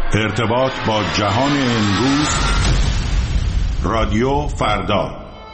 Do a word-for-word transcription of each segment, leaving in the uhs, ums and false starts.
ارتباط با جهان امروز، رادیو فردا.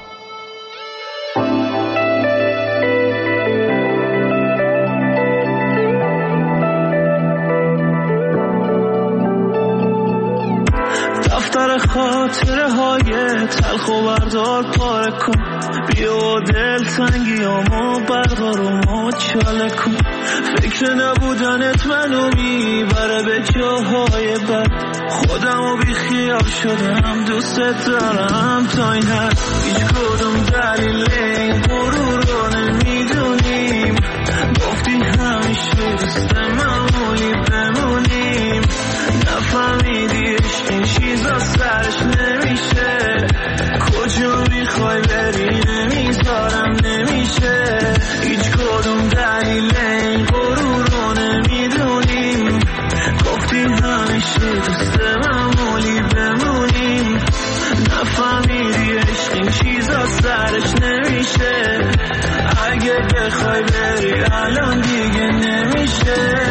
دفتر خاطره های تلخ و بردار پاره کن، بیا دل تنگیامو بردار و مچاله کن. فکر نبودنت منو میبره به جاهای بد، خودمو بی خیال شدم، دوستت دارم تا این حد. هیچ کدوم دلیل این غرور رو نمیدونیم، گفتی همیشه دوست معمولی بمونیم. نفهمیدی عشق این چیزا سرش نمیشه، کجا میخوای بری نمیذارم نمیشه. هیچ کدوم دلیل این غرور رو نمیدونیم، گفتی همیشه دوست معمولی بمونیم. نفهمیدی عشق این چیزا سرش نمیشه، اگه بخوای بری الان دیگه نمیشه.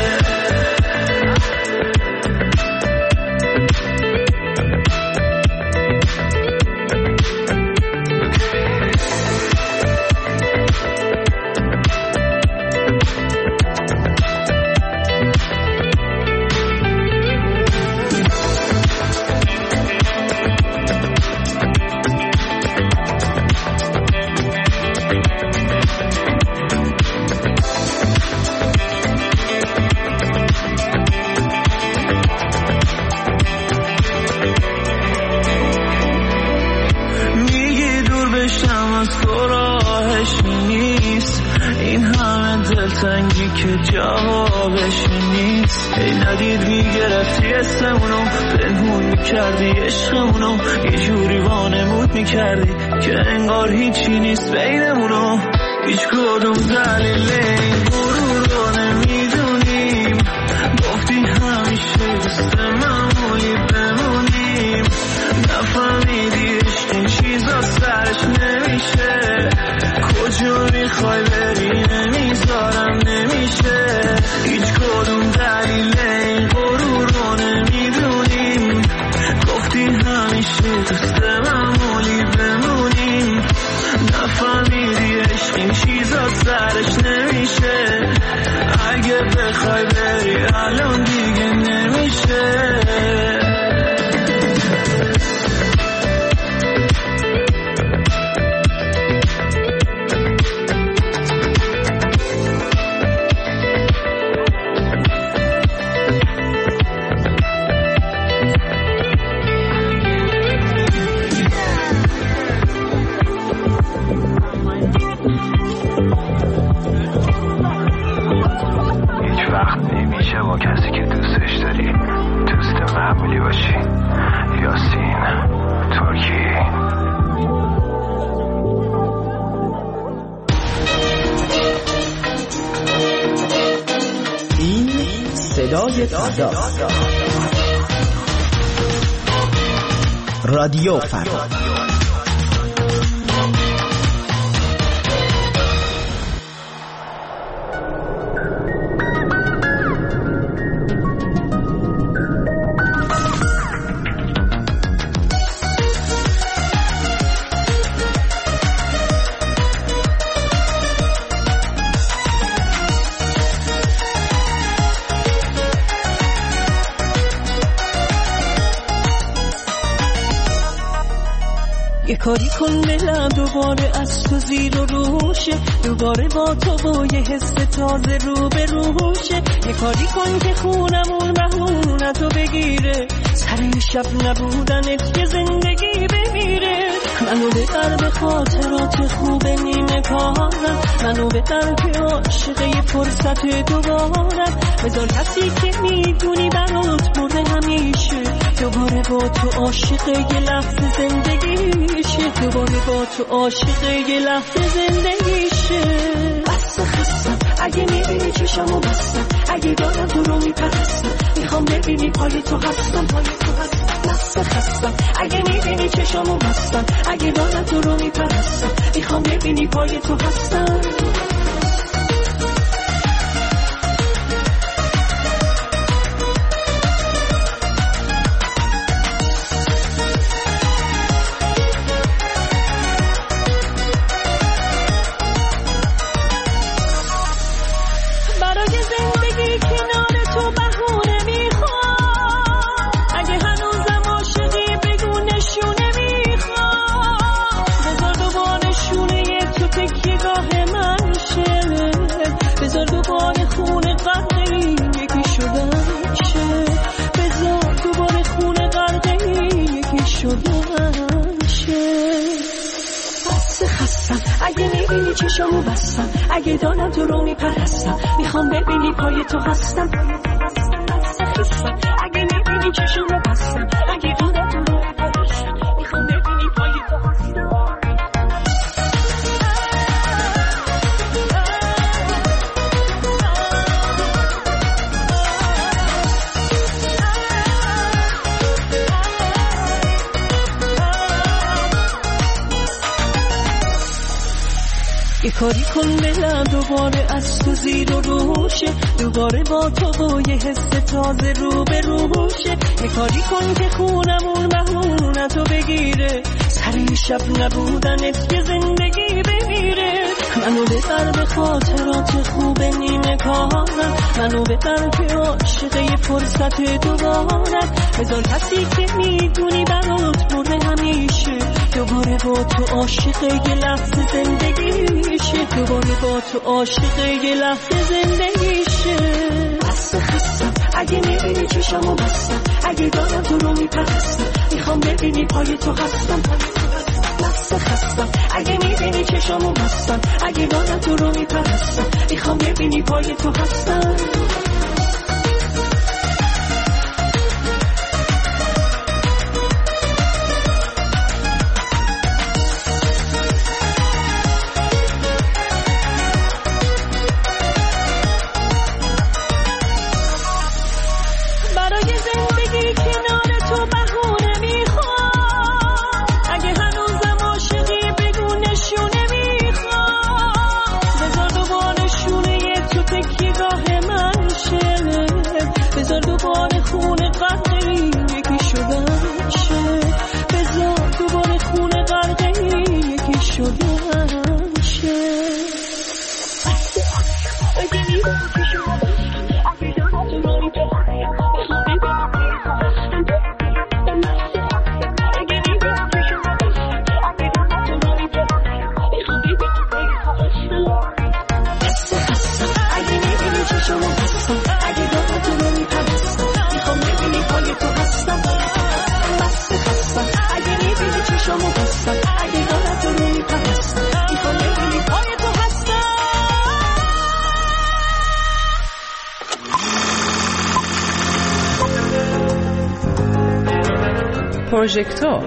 که جوابش نیست. ای ندید میگرفتی اسمونو، پنهون میکردی عشقمونو، یه جوری وانمود میکردی که انگار هیچی نیست بینمونو. هیچ کدوم دلیل این غرور رو نمیدونیم، گفتی همیشه دوست معمولی بمونیم. نفهمیدی عشق این چیزا سرش نمیشه، کجا میخوای بری نمیذارم نمیشه. هیچ کدوم دلیل این غرور رو نمیدونیم، گفتی همیشه دوست معمولی بمونیم. نفهمیدی عشق این چیزا سرش نمیشه، اگه بخوای بری الان دیگه نمیشه. رادیو فردا. یه کاری کن دلم دوباره از تو زیر و روشه، دوباره با تو و یه حس تازه رو به روشه. یه کاری کن که خونمون مهمونتو بگیره، سر شب نبودنت یه زندگی بمیره. منو ببر به خاطرات خوب نیمه کارم، منو ببر که عاشق یه فرصت دوبارم. بذار کسی که میدونی برات مرده همیشه، دوباره با تو عاشق یه لحظه زندگیشه، دوباره با تو عاشق یه لحظه زندگیشه. بس خستم اگه میبینی چشمو بستم، اگه دارم تو رو میپرستم، میخوام ببینی پای تو هستم، پای تو هستم. بس خستم اگه میبینی چشمو بستم، اگه دارم تو رو میپرستم، میخوام ببینی پای تو هستم. چشامو بستم اگه دارم تو رو میپرستم میخوام ببینی پای تو هستم اگه میبینی چشامو بستم اگه دارم تو رو میپرستم میخوام ببینی پای تو هستم یه کاری کن دلم دوباره از تو زیر و روشه دوباره با تو با یه حس تازه رو به روشه یه کاری کن که خونمون بهونه تو بگیره سر شب نبودنت یه زندگی بمیره منو ببر به خاطرات خوب نیمه کارم منو ببر که عاشقه فرصت دوبارم بذار کسی که میدونی برات برده همیشه دوباره با تو عاشقه یه لحظه زندگیشه دوباره با تو عاشقه یه لحظه زندگیشه بس خستم اگه میبینی چشمو بستم اگه دارم تو رو میپرستم میخوام ببینی پای تو هستم بس خستم اگه میبینی چشمو بستم اگه دارم تو رو میپرستم میخوام ببینی پای تو هستم پروژکتور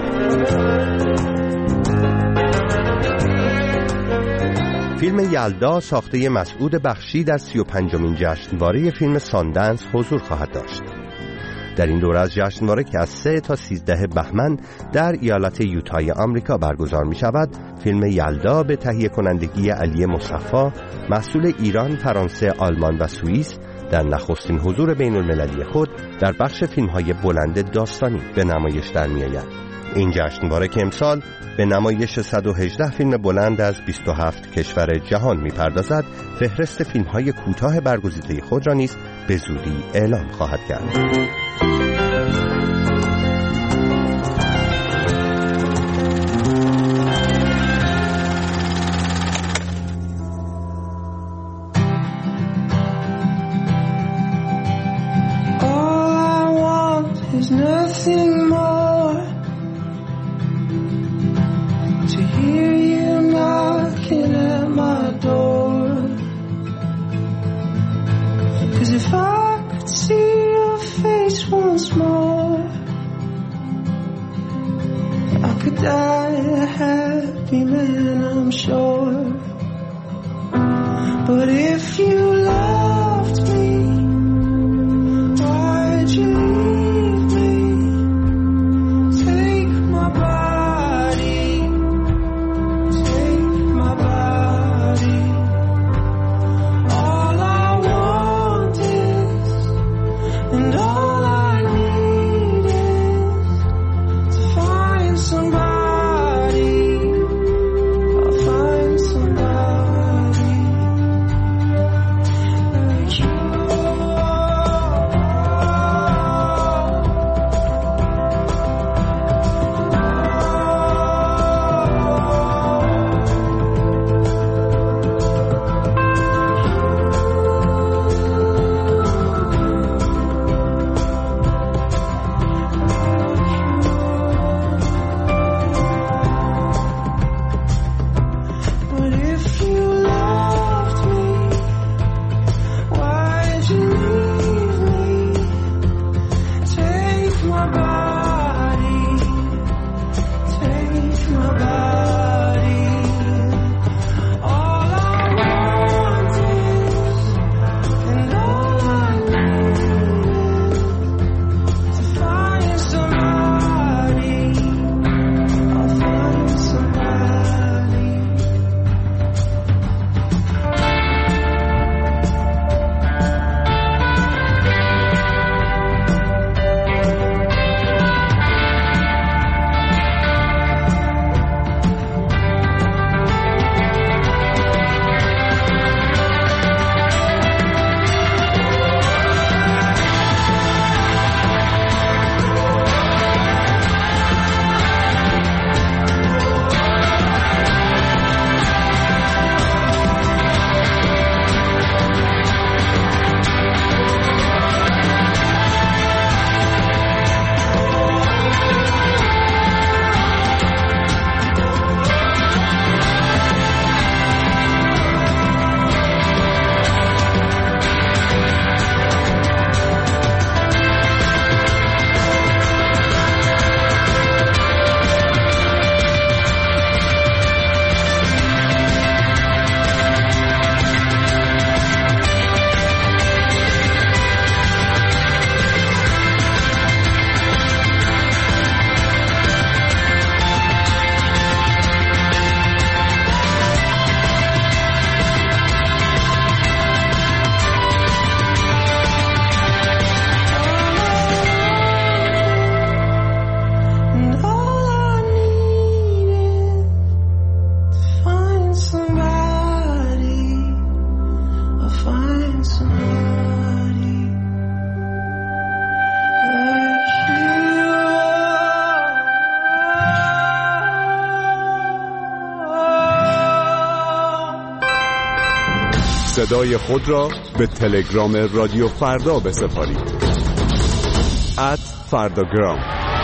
فیلم یلدا ساخته مسعود بخشی در سی و پنجمین جشنواره فیلم ساندنس حضور خواهد داشت. در این دوره از جشنواره که از سه تا سیزده بهمن در ایالت یوتای آمریکا برگزار می شود، فیلم یلدا به تهیه کنندگی علی مصطفی محصول ایران، فرانسه، آلمان و سوئیس در نخستین حضور بین المللی خود در بخش فیلم‌های بلند داستانی به نمایش در می‌آید. این جشنواره که امسال به نمایش صد و هجده فیلم بلند از بیست و هفت کشور جهان می‌پردازد، فهرست فیلم‌های کوتاه برگزیده خود را نیز به زودی اعلام خواهد کرد. Nothing more to hear you knocking at my door. 'Cause if I could see your face once more, I could die a happy man, I'm sure. But if you loved me, why'd you صدای خود را به تلگرام رادیو فردا بسپارید. ات فرداگرام.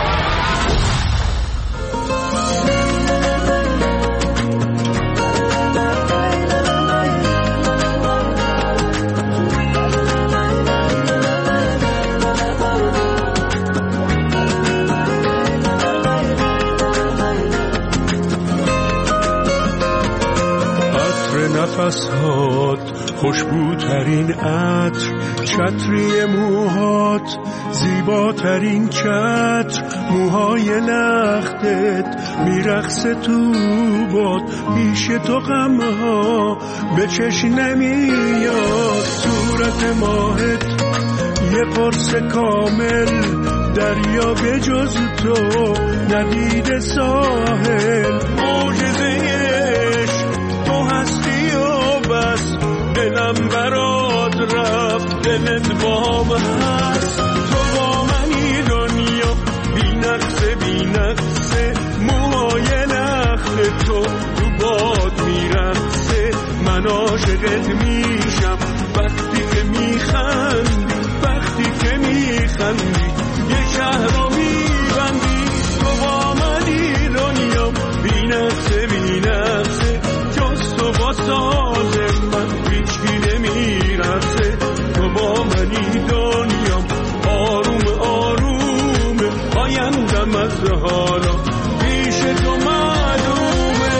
نفسات خوشبوترین عطر، چتری موهات زیباترین چتر، موهای لختت میرقصه تو باد، پیش تو غمها به چشم نمیاد، صورت ماهت یه قرص کامل، دریا به جز تو ندید ساحل، معجزه تو هستی و بس، دلم برات رفت دلت بام هست، تو با منی دنیا بی نقصه بی نقصه، موهای لخت تو تو باد میرقصه، من عاشقت میشم وقتی که میخندی، وقتی که میخندی یه شهر رو میبندی، تو با منی دنیا بی نقصه بی نقصه، تو با ساز من هیچکی نمیرسه، تو با منی دنیام آروم آروم، آیندم از حالا پیش تو معلومه.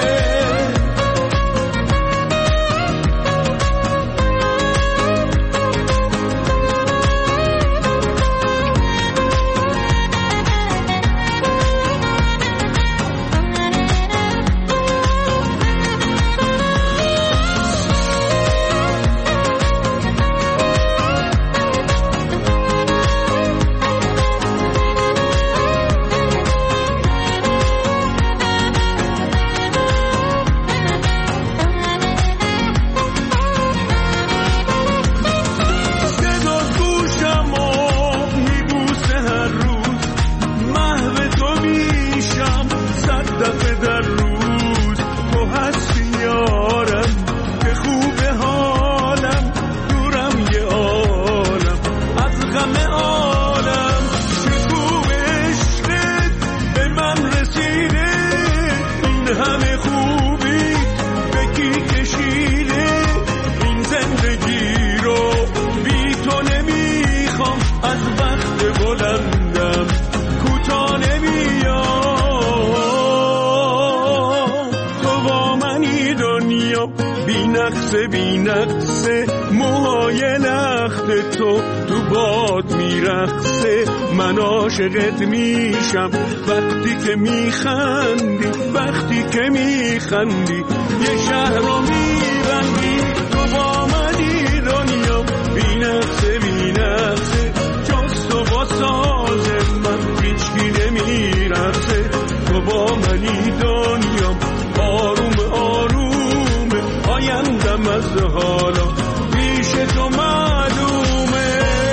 بی نقصه موهای لخت تو تو باد میرقصه، من عاشقت میشم وقتی که میخندی، وقتی که میخندی یه شهر رو میبندی، تو با منی دنیا بی نقصه بی نقصه، جز تو با ساز من هیچکی نمیرقصه، تو با منی دنیا آروم آروم، آیندم از حالا پیش تو معلومه.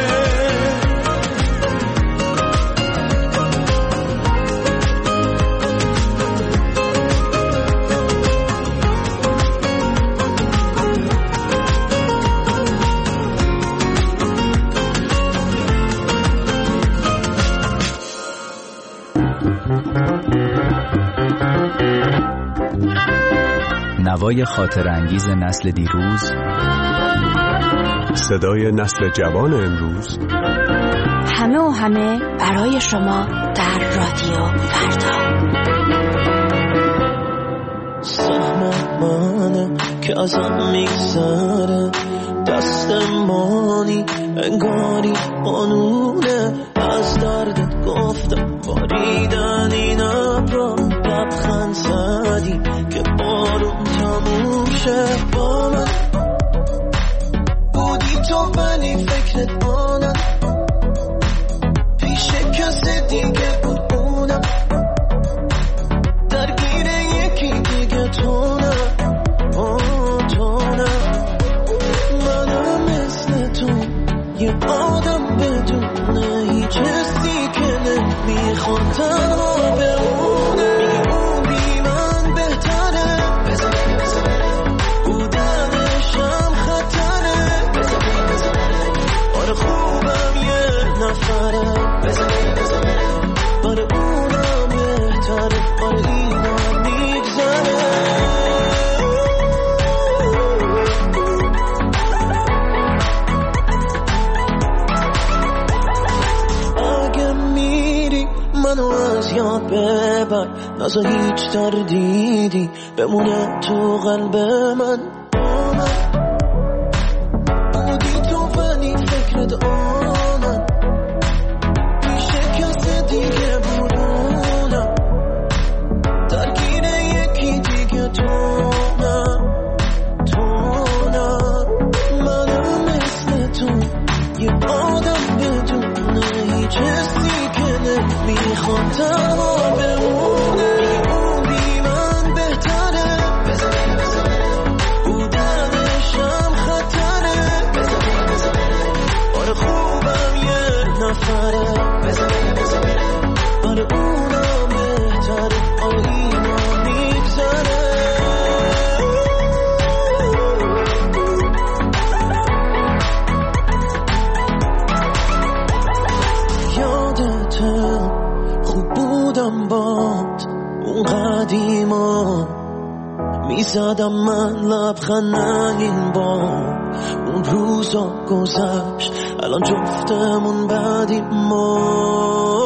نوای خاطر انگیز نسل دیروز، صدای نسل جوان امروز، همه و همه برای شما در رادیو فردا. سهم منه که ازم میگذره، دست مانی انگاری قانونه، از دردت گفتم باریدن این ابرا، لبخند زدی که بارون تموم شه، با من بودی تو ولی فکرت مانم، پیش کسی دیگه بود اونم، درگیر یکی دیگه تو نه، تو نه، منم مثل تو یه آدم بدونه هیچ حسی که نمیخواد تنها بمونه، میگه بی من بهتره بودنشم خیلی نفره بزن بزن باره اونم بهتره باره اینم میگذره اگه میری منو از یاد ببر نزا هیچ تردیدی بمونه تو قلب من بودی تو ولی فکرت آمد پیشه کس دیگه بودونم درگیر یکی دیگه تو نه تو نه منو مثل تو یه آدم بدونه هیچ حسی که نمیخوام تنها بمونه اون بی من بهتره بزنه بزنه بودنشم خطره بزنه بزنه باره خوبم یه نفره بزنه بزنه باره اونم بهتره آره اینا میگذره یادته خوب بودم باد اون قدیما میزدم من لبخند این بار اون روزا گذشت الان جفتمون بعدی ما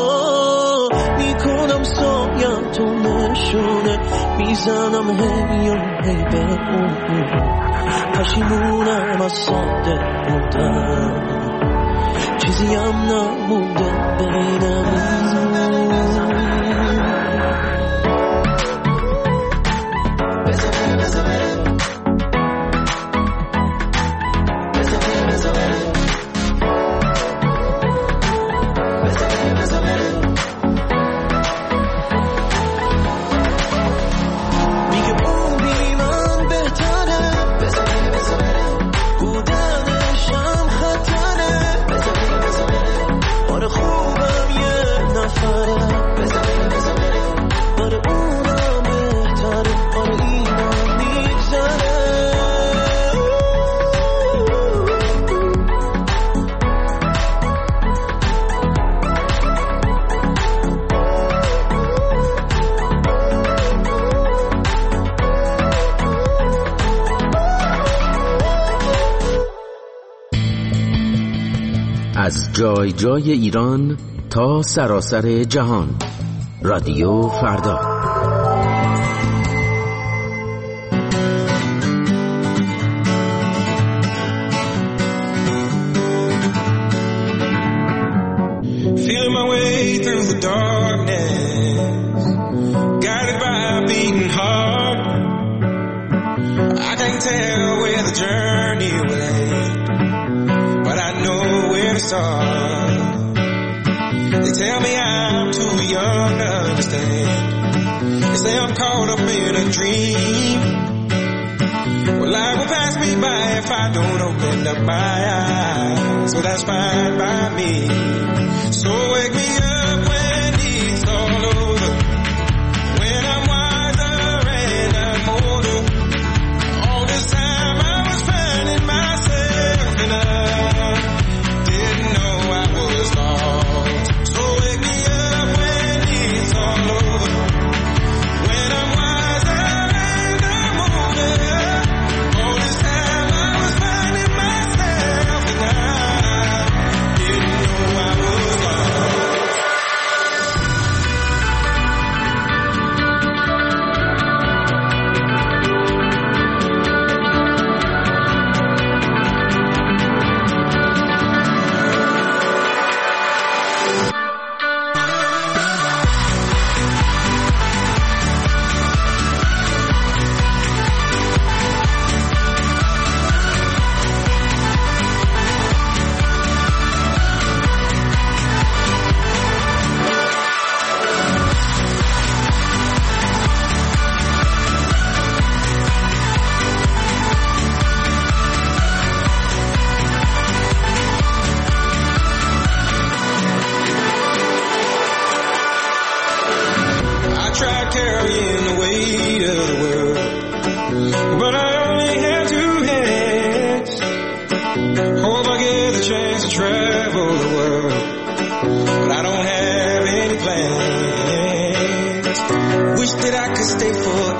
میکنم سایم تو نشونه میزنم هی و هی به اون پشیمونم از ساده بودم چیزی هم نمونده بینمون از جای جای ایران تا سراسر جهان رادیو فردا. Feeling my way through the darkness, guided by a beating heart. I can't tell where the journey will end, but I know where to start. They tell me I'm too young to understand. They say I'm caught up in a dream. Well, life will pass me by if I don't open up my eyes. So that's fine by me. So wake me up when it's all over, when I'm wiser and I'm older. All this time I was finding myself and I didn't know I was lost. So wake me up when it's all over, when I'm wiser and I'm older. All this time I was finding myself and I didn't know I was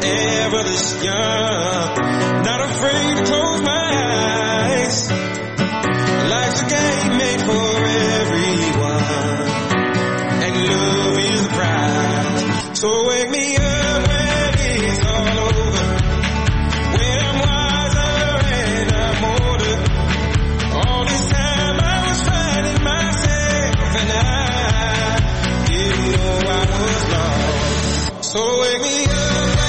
ever this young, not afraid to close my eyes. Life's a game made for everyone, and love is the prize. So wake me up when it's all over, when I'm wiser and I'm older. All this time I was finding myself, and I didn't know I was lost. So wake me up.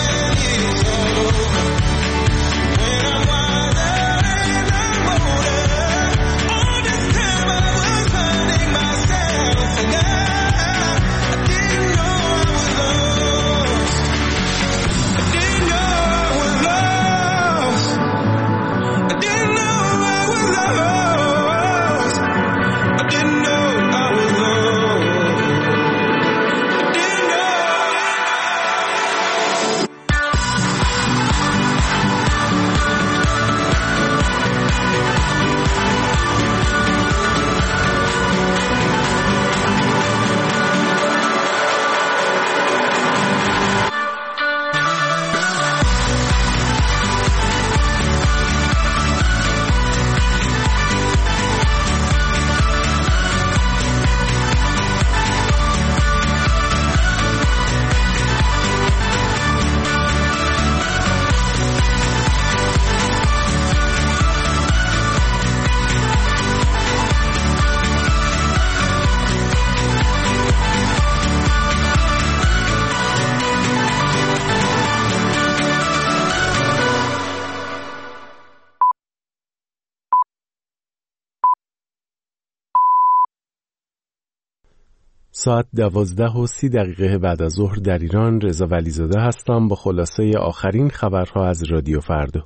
ساعت دوازده و سی دقیقه بعد از ظهر در ایران. رضا ولیزاده هستم با خلاصه آخرین خبرها از رادیو فردا.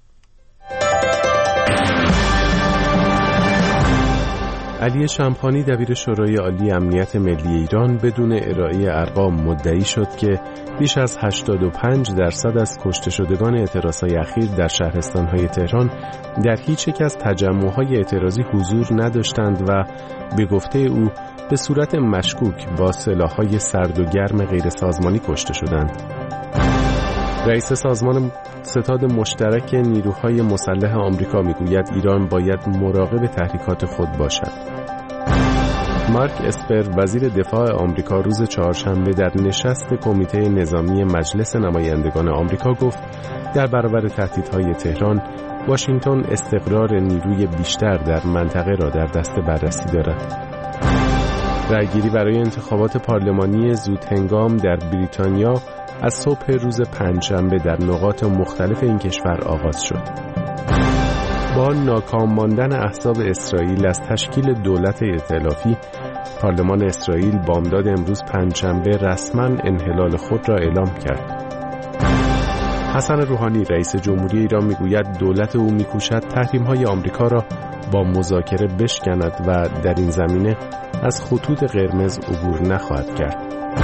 علی شمخانی دبیر شورای عالی امنیت ملی ایران بدون ارائه ارقام مدعی شد که بیش از هشتاد و پنج درصد از کشته شدگان اعتراضهای اخیر در شهرستان‌های تهران در هیچ یک از تجمع‌های اعتراضی حضور نداشتند و به گفته او به صورت مشکوک با سلاح‌های سرد و گرم غیر سازمانی کشته شدند. رئیس سازمان ستاد مشترک نیروهای مسلح آمریکا میگوید ایران باید مراقب تحریکات خود باشد. مارک اسپر وزیر دفاع آمریکا روز چهارشنبه در نشست کمیته نظامی مجلس نمایندگان آمریکا گفت در برابر تهدیدهای تهران واشنگتن استقرار نیروی بیشتر در منطقه را در دست بررسی دارد. رأیگیری برای انتخابات پارلمانی زودهنگام در بریتانیا از صبح روز پنجشنبه در نقاط مختلف این کشور آغاز شد. با ناکام ماندن احزاب اسرائیل از تشکیل دولت ائتلافی، پارلمان اسرائیل بامداد امروز پنجشنبه رسما انحلال خود را اعلام کرد. حسن روحانی رئیس جمهوری ایران میگوید دولت او میکوشد تحریم‌های آمریکا را با مذاکره بشکند و در این زمینه از خطوط قرمز عبور نخواهد کرد.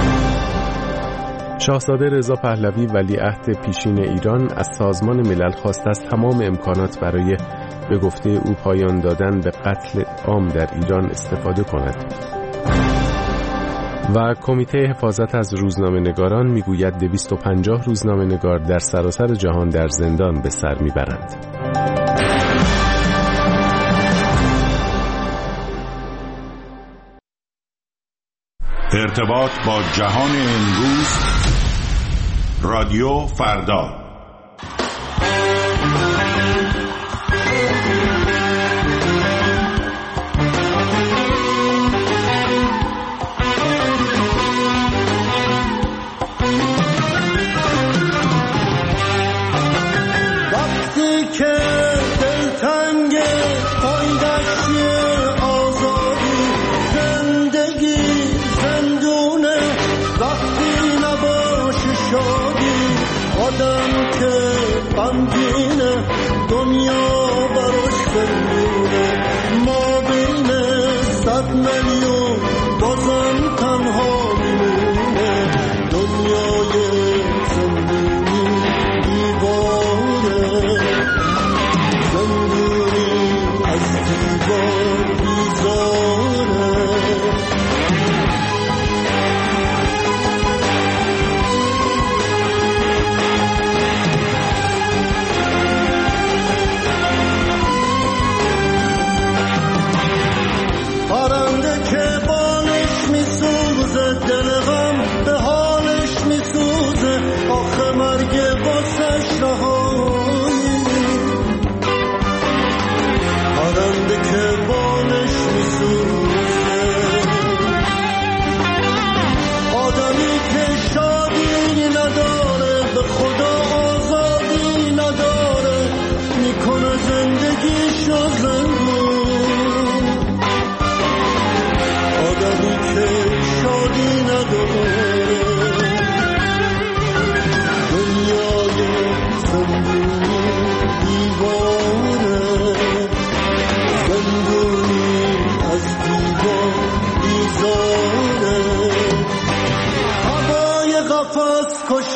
شاهزاده رضا پهلوی ولیعهد پیشین ایران از سازمان ملل خواسته است تمام امکانات برای به گفته او پایان دادن به قتل عام در ایران استفاده کند. و کمیته حفاظت از روزنامه‌نگاران میگوید دویست و پنجاه روزنامه‌نگار در سراسر جهان در زندان به سر میبرند. ارتباط با جهان امروز، رادیو فردا.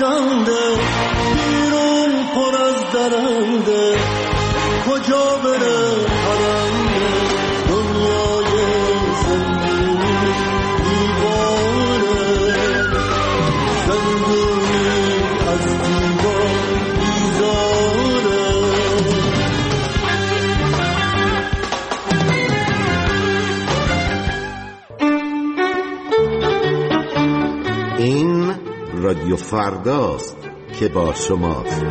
بخشنده بیرون پر از درنده کجا بره پرنده دنیای زندگی دیواره زندگی از دیوار بیزاره این رادیو فرداست که با شماست.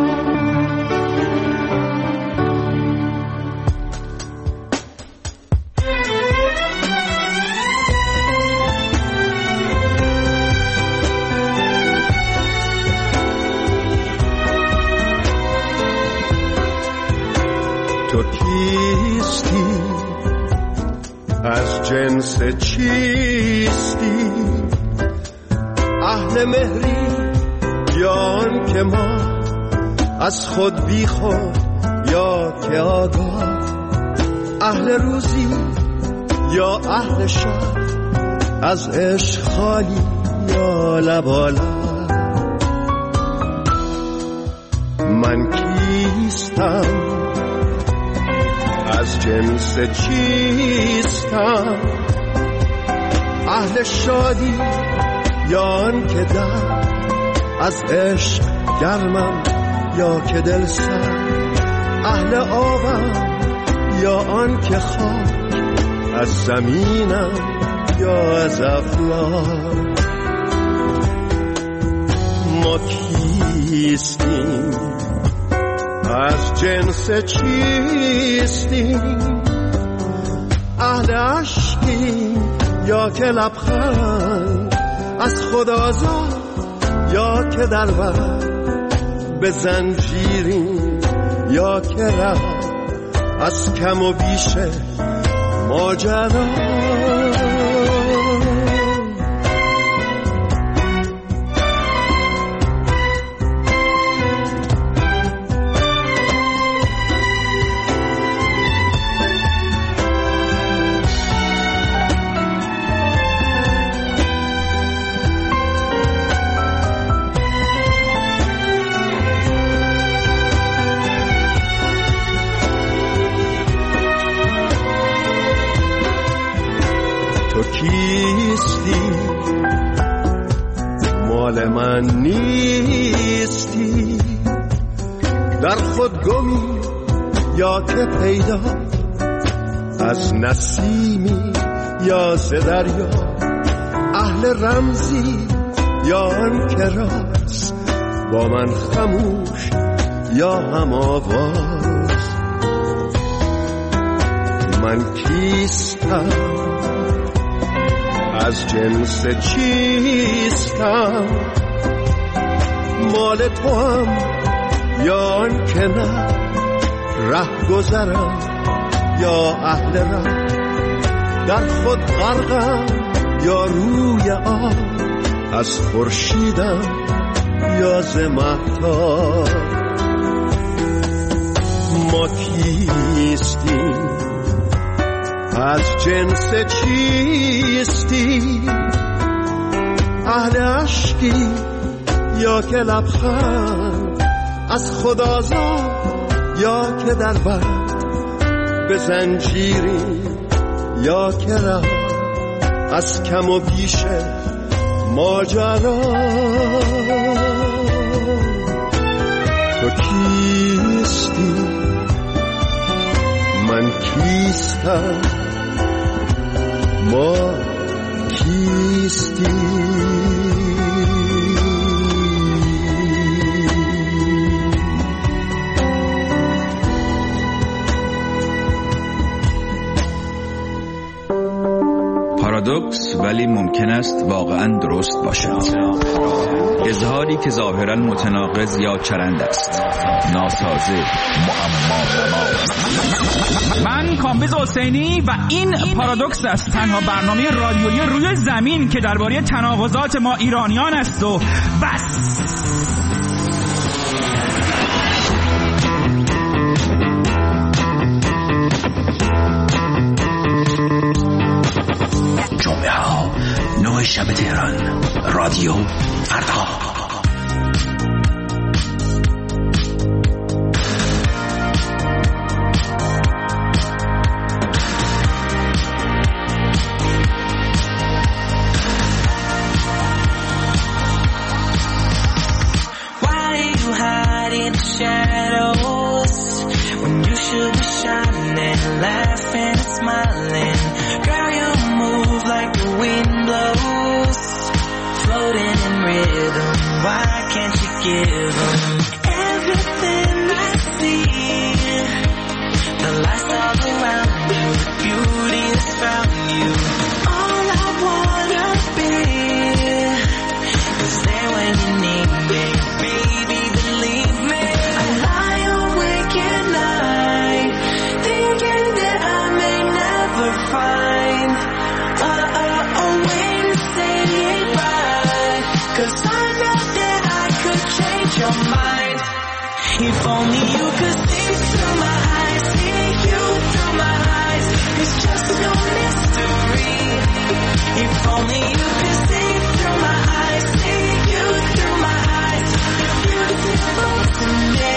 تو کیستی؟ از جنس چیستی؟ اهل مهری یا آن که ما از خود بی خود یا که آگاه اهل روزی یا اهل شب از عشق خالی یا لبالا من کیستم از جنس چیستم اهل شادی یا آن که در از عشق گرمم یا که دل سر اهل آبم یا آن که خاک از زمینم یا از افلاک ما کیستیم از جنس چیستیم اهل عشقیم یا که لبخند از خود آزاد یا که در بر به زنجیریم یا که رفت از کم و بیش ماجرا من نیستی در خود گمی یا که پیدا از نسیمی یا ز دریا اهل رمزی یا آن که راست با من خموش یا هم آواز من کیستم از جنس چیستم مال تو هم یا آن که نه ره گذرم یا اهل ره در خود غرقم یا روی آب از خورشیدم یا ز مهتاب ما کیستیم از جنس چیستی اهل عشقی یا که لبخند از خود آزاد یا که در بر به زنجیری یا که ره از کم و بیش ماجرا تو کیستی من کیستم ما کیستی پارادوکس ولی ممکن است واقعا درست باشد. اظهاری که ظاهرا متناقض یا چرند است، ناسازه، معما. من کامبیز حسینی و این پارادوکس است، تنها برنامه رادیویی روی زمین که درباره تناقضات ما ایرانیان است و بس. جمعه ها نه شب تهران، رادیو فردا. If only you could see through my eyes, see you through my eyes. It's just no mystery. If only you could see through my eyes, see you through my eyes. You're beautiful to me.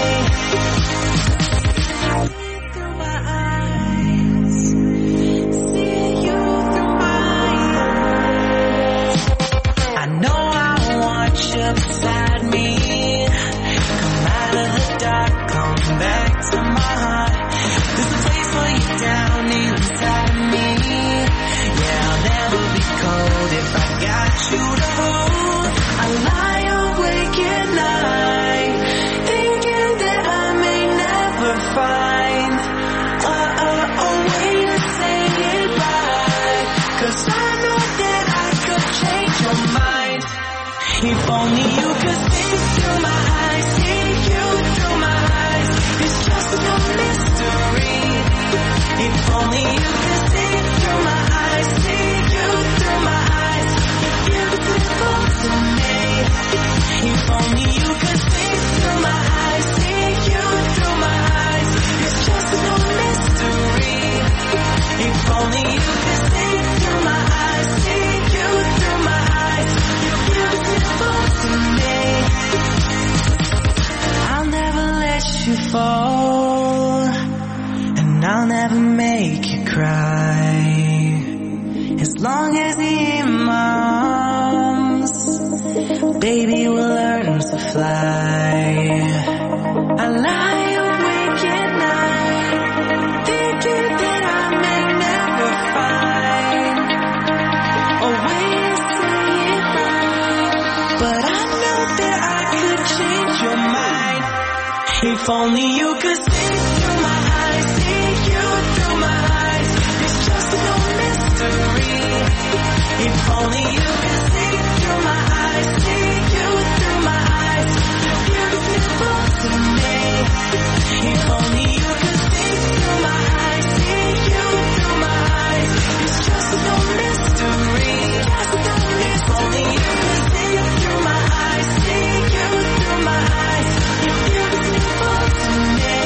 Through my eyes, see you through my eyes. I know I want you beside me. Come back to my heart. There's a place for you down inside me. Yeah, I'll never be cold if I got you to hold. I lie awake at night, thinking that I may never find a, a, a way to say goodbye. 'Cause I know that I could change your mind. If only you could see through my eyes, see you through my eyes. It's just no mystery. If only you could see through my eyes, see you through my eyes. You're beautiful to me. If only you could see through my eyes, see you through my eyes. It's just no mystery. If only you could see through my eyes, see you through my eyes. You're beautiful to me. I'll never let you fall, and I'll never make you cry. As long as you're in my arms, baby, we'll learn to fly. I lie awake at night, thinking that I may never find a way to say it right. But I know that I could change your mind. If only you could see through my eyes, see you through my eyes. It's just no mystery. If only you could see through my eyes, see you through my eyes. You're beautiful to me. If only you could see through my eyes, see you through my eyes. It's just no mystery. If only you could see through my eyes, see you through my eyes. You're beautiful to me.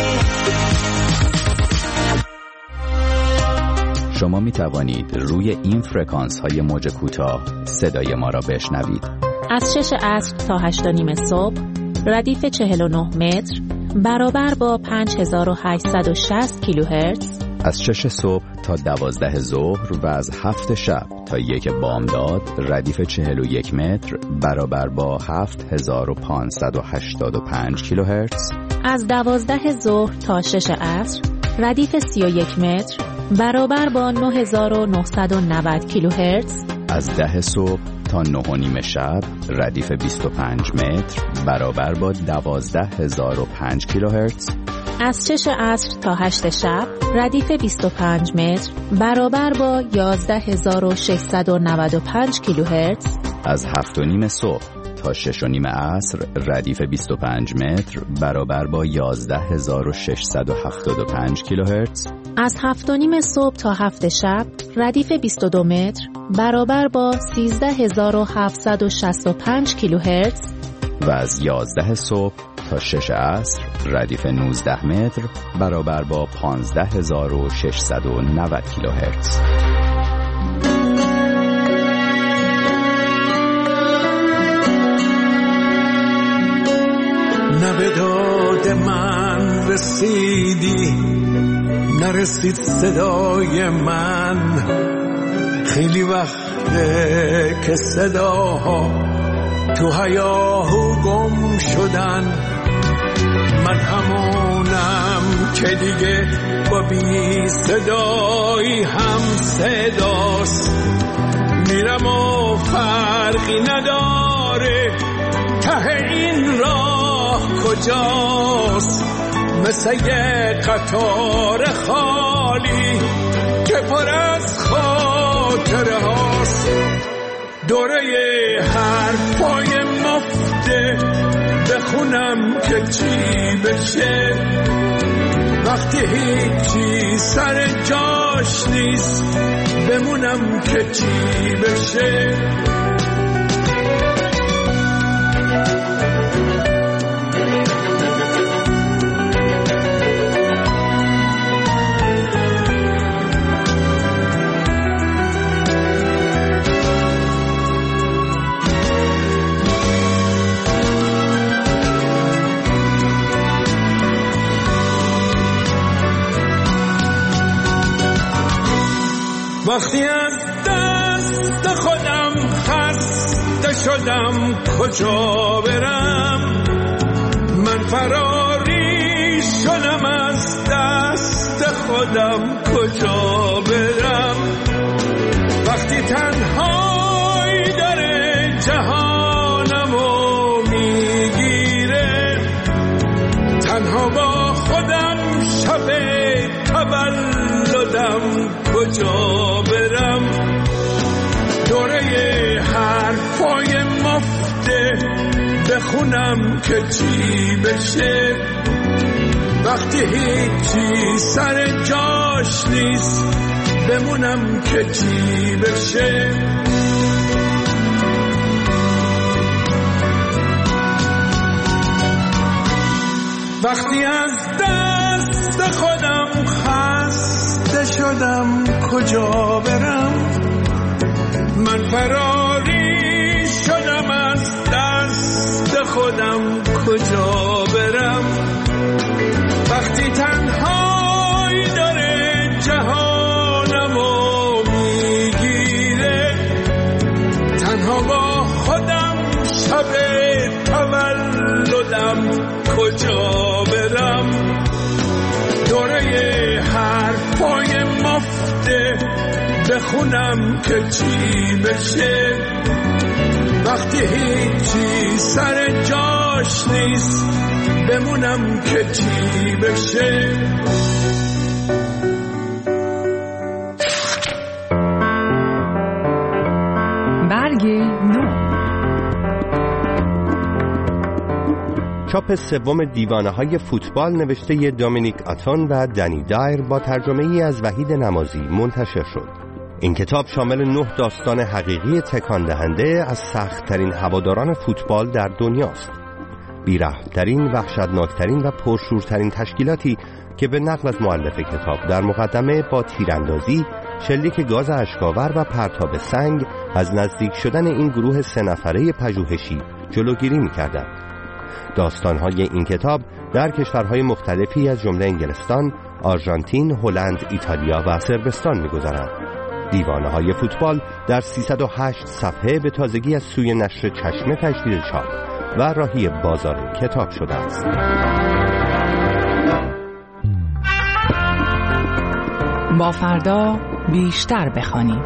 شما می توانید روی این فرکانس های موج کوتاه صدای ما را بشنوید. از شش عصر تا هشت و نیم صبح ردیف چهل و نه متر برابر با پنج هزار و هشتصد و شصت کیلوهرتز. از شش صبح تا دوازده ظهر و از هفت شب تا یک بامداد ردیف چهل و یک متر برابر با هفت هزار و پانصد و هشتاد و پنج کیلوهرتز. از دوازده ظهر تا شش عصر ردیف سی و یک متر برابر با نه هزار و نهصد و نود کیلوهرتز. از ده صبح تا نه و نیم شب ردیف بیست و پنج متر برابر با دوازده هزار و پنج کیلوهرتز. از شش عصر تا هشت شب ردیف بیست و پنج متر برابر با یازده هزار و ششصد و نود و پنج کیلوهرتز. از هفت و نیم صبح تا شش و نیم عصر ردیف بیست و پنج متر برابر با یازده هزار و ششصد و هفتاد و پنج کیلوهرتز. از هفت و نیم صبح تا هفت شب ردیف بیست و دو متر برابر با سیزده هزار و هفتصد و شصت و پنج کیلوهرتز. و از یازده صبح تا شش عصر ردیف نوزده متر برابر با پانزده هزار و ششصد و نود کیلوهرتز. رسیدی نرسید صدای من، خیلی وقته که صداها تو هیاهو گم شدن. من همونم که دیگه با بی صدایی هم صداست، میرم و فرقی نداره ته این راه کجاست. مثل یه قطار خالی که پر از خاطره هاست. دوره حرفای مفته بخونم که چی بشه، وقتی هیچی سر جاش نیست بمونم که چی بشه. وقتی از دست خودم خسته شدم کجا برم، من فراری شدم از دست خودم کجا برم. وقتی تنهایی داره جهانمو میگیره، تنها با خودم شب تولدم کجا برم. دوره حرفای مفته بخونم که چی بشه، وقتی هیچی سر جاش نیست بمونم که چی بشه. وقتی از دست خودم خسته شدم کجا برم، من فراری شدم از دست خودم کجا برم. وقتی تنهایی داره جهانمو میگیره، تنها با خودم شب تولدم کجا برم. دوره حرفای مفته بخونم که چی بشه، وقتی هیچی سر جاش نیست بمونم که چی بشه. برگ نو. چاپ سوم دیوانه های فوتبال نوشته دامینیک آتون و دنی دایر با ترجمه ای از وحید نمازی منتشر شد. این کتاب شامل نه داستان حقیقی تکان دهنده از سخت‌ترین هواداران فوتبال در دنیاست. بی‌رحم‌ترین، وحشتناکترین و پرشورترین تشکیلاتی که به نقل از مؤلف کتاب در مقدمه با تیراندازی، شلیک گاز اشک‌آور و پرتاب سنگ از نزدیک شدن این گروه سه نفره پژوهشی جلوگیری می‌کردند. داستان‌های این کتاب در کشورهای مختلفی از جمله انگلستان، آرژانتین، هلند، ایتالیا و صربستان می‌گذرند. دیوانه‌های فوتبال در سیصد و هشت صفحه به تازگی از سوی نشر چشمه تجدید چاپ و راهی بازار کتاب شده است. با فردا بیشتر بخوانیم.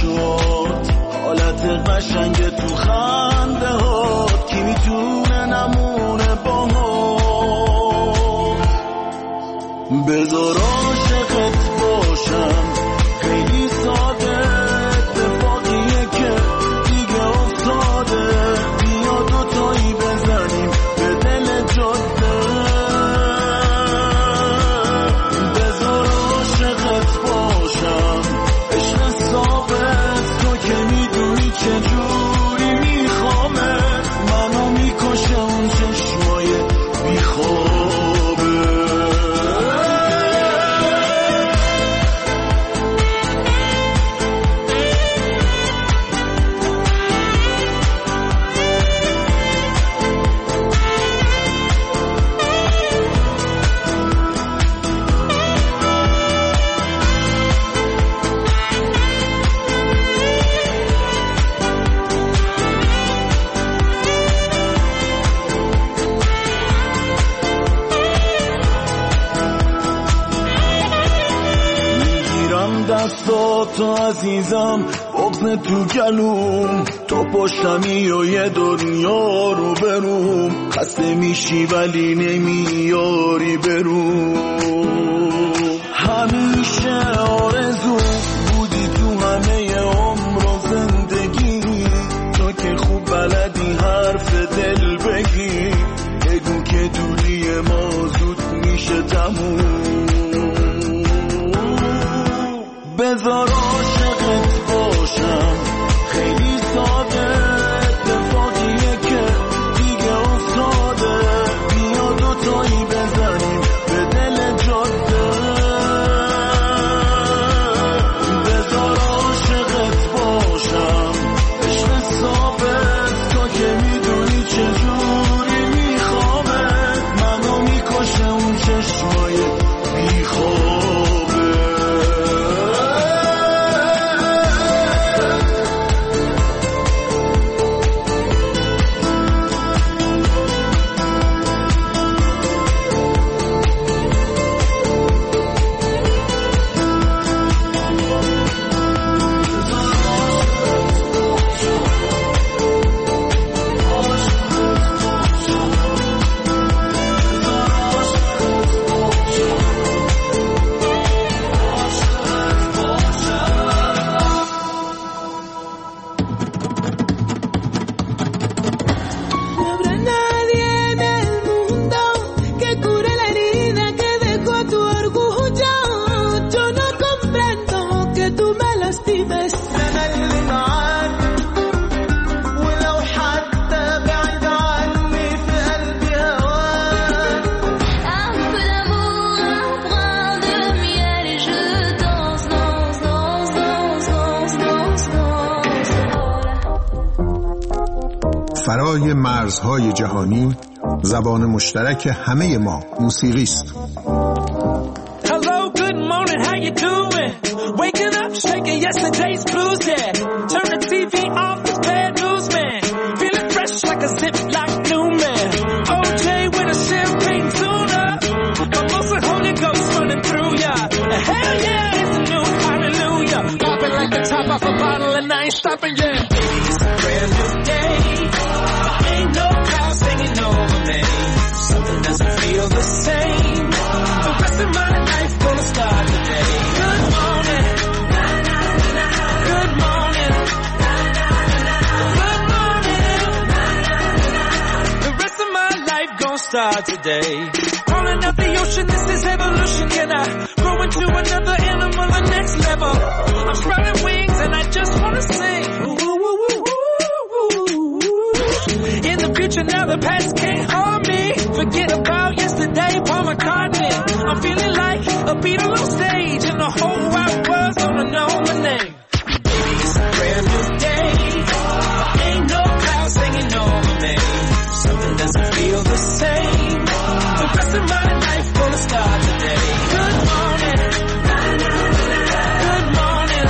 قشنگ تو خنده ها کی میتونه نم دستاتو عزیزم بغزن تو گلوم تو پشتمی و یه دنیا رو بروم خسته میشی ولی نمیاری بروم همیشه آرزو بودی تو همه عمر و زندگی تو که خوب بلدی حرف دل بگی بگو که دوری ما زود میشه تموم بذار عاشقت باشم خیلی ساده اتفاقیه که دیگه افتاده بیا دوتایی بزنیم به دل جاده بذار عاشقت باشم عشق ثابت تو که میدونی چجوری میخوامه منو میکشه اون چشمای بیخوابه فرای مرزهای جهانی زبان مشترک همه ما موسیقی است. Hello, good morning, how you doing? Waking up, shaking yesterday's blues, yeah. Turn the T V off, it's bad news, man. Feeling fresh like a Ziploc new man. O J with a champagne tuna. Mimosa Holy Ghost running through ya. Hell yeah, it's a new hallelujah. Popping like the top off a bottle and I ain't stopping yet. It's a brand new day. Ain't no clouds hanging over me. Something doesn't feel the same. The rest of my life gonna start today. Good morning. Good morning. Good morning. The rest of my life gonna start today. Calling up the ocean, this is evolution. Can I grow into another animal, the next level? I'm spreading wings and I just wanna sing. Ooh, ooh, ooh, ooh, ooh. In the future now the past can't harm me. Forget about yesterday, Paul McCartney. I'm feeling like a Beatle on stage and the whole wide world's gonna know my name. Baby, it's a brand new day. Ain't no clouds hanging over me. Something doesn't feel the same. The rest of my life gonna start today. Good morning. Good morning.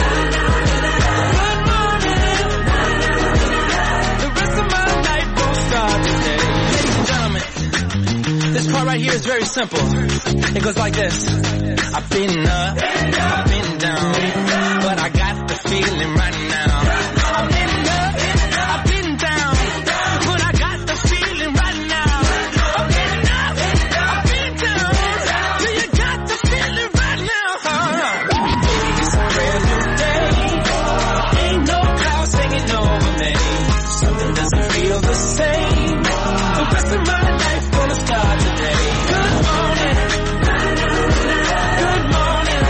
Good morning. The rest of my life gonna start today. Ladies and gentlemen, this part right here is very simple. It goes like this. I've been up, I've been down, but I got the feeling right now. I've been up, I've been down, but I got the feeling right now. I've been up, I've been down, do you got the feeling right now? It's a brand new day. Ain't no clouds hanging over me. Something doesn't feel the same. The rest of my life gonna start today. Good morning. Good morning.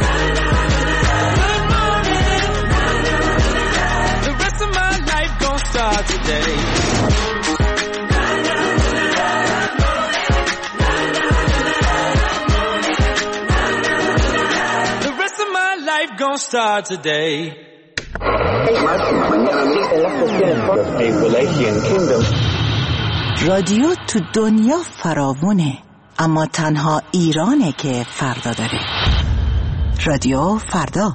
Good morning. The rest of my life gonna start today. The rest of my life gonna start today. رادیو تو دنیا فراوونه، اما تنها ایرانه که فردا داره. رادیو فردا.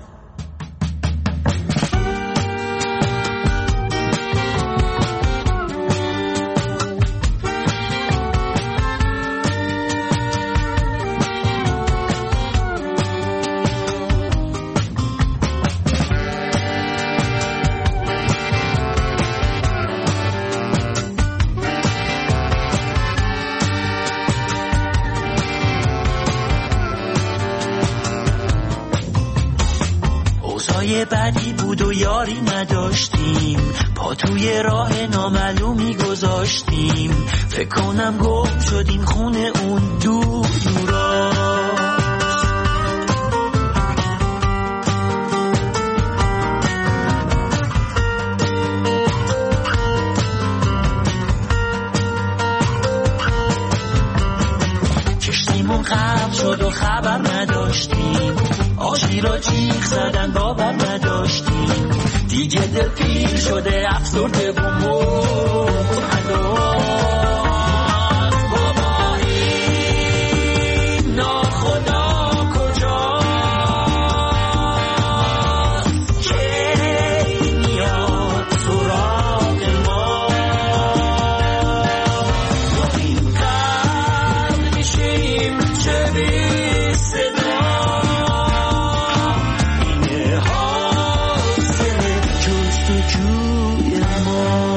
اوضاع بدی بود و یاری نداشتیم، پا توی راه نامعلومی گذاشتیم، فکر کنم گم شدیم خونه اون دور دورا. کشتیمون غرق شد و خبر نداشتیم، آشی را جیغ زدن باور نداشتیم، دیگه دل پیر شده افسرده و مرد هنوز. بابا این ناخدا کجاست که میاد سراغ ما؟ با این قرد میشیم چه بی صدا، اینه حاصل جستجوی ما.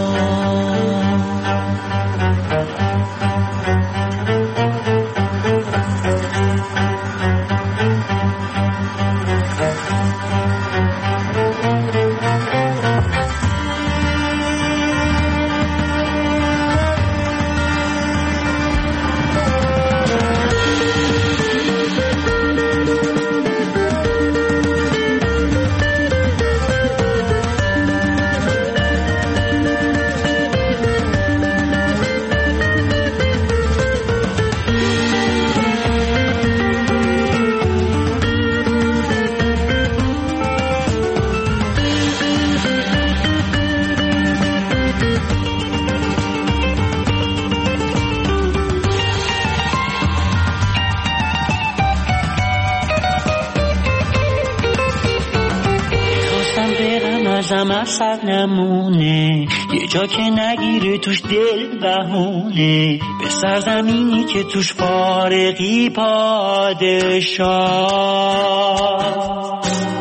ازم اثر نمونه، یه جا که نگیره توش دل بهونه، به سرزمینی که توش فارغی پادشاه.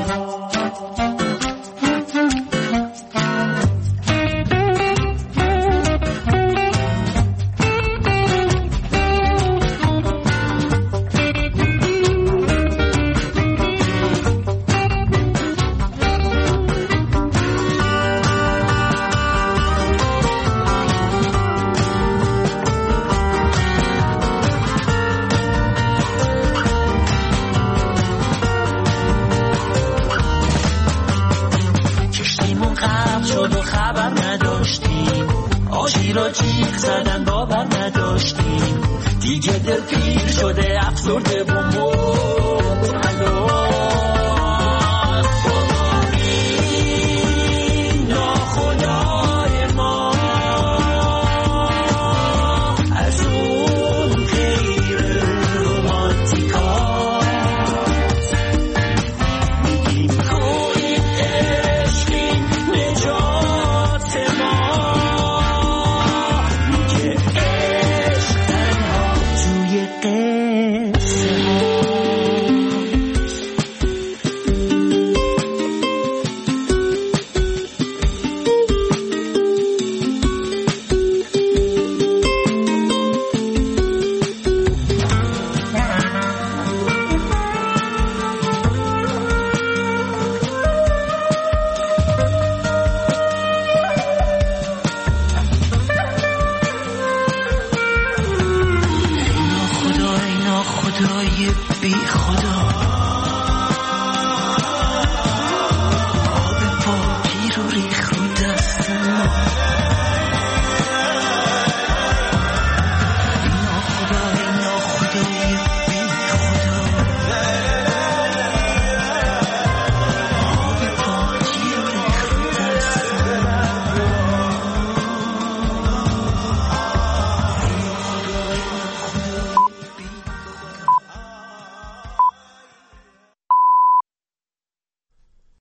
را جیغ زدن باور نداشتیم، دیگه دل پیر شده افسرده و